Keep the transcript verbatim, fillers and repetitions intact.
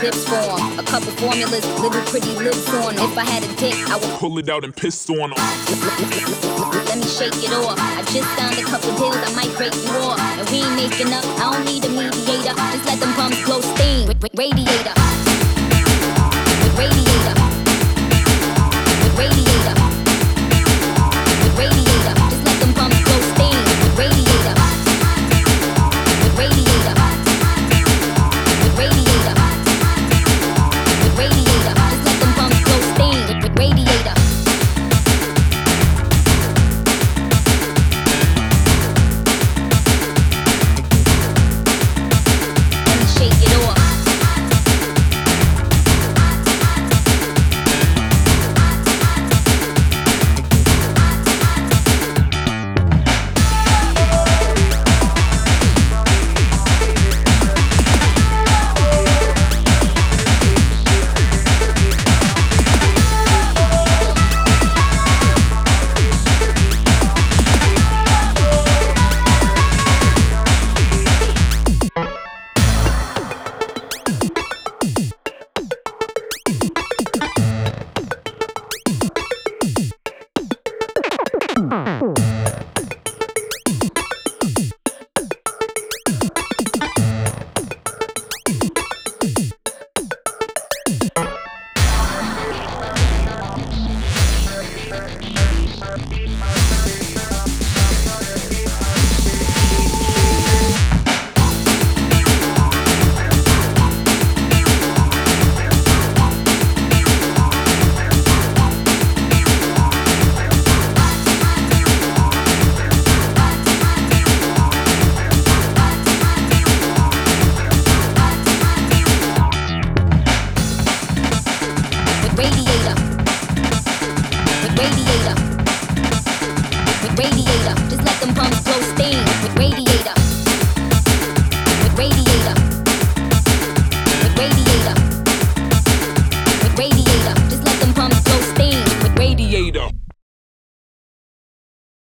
zips form. A couple formulas, little pretty lips on. If I had a dick, I would pull it out and piss on them. Let me shake it off. I just signed a couple deals, I might break you off. And we ain't making up, I don't need a mediator. Just let them bums blow steam. Radiator. Radiator. Radiator. Radiator. Just let them bums blow steam. Radiator. Radiator. Radiator. Radiator. Just let them bums blow steam. Radiator. Let me shake it off. Be